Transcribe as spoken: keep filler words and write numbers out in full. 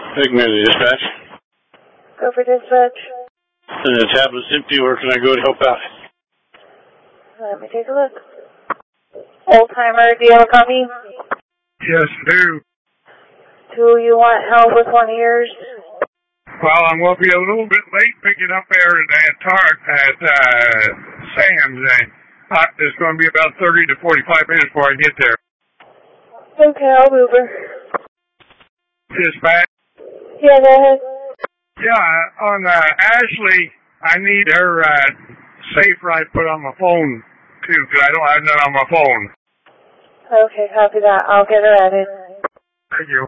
Pigman to dispatch. Go for dispatch. And the tablet's empty, where can I go to help out? Let me take a look. Old timer, do you have a copy? Yes, do. Do you want help with one of yours? Well, I'm going to be a little bit late picking up there at that Target at uh, Sam's. Uh, it's going to be about thirty to forty-five minutes before I get there. Okay, I'll move her. Dispatch? Yeah, go ahead. Yeah, on uh, Ashley, I need her uh, safe ride put on my phone, too, because I don't have none on my phone. Okay, copy that. I'll get her added. Thank you.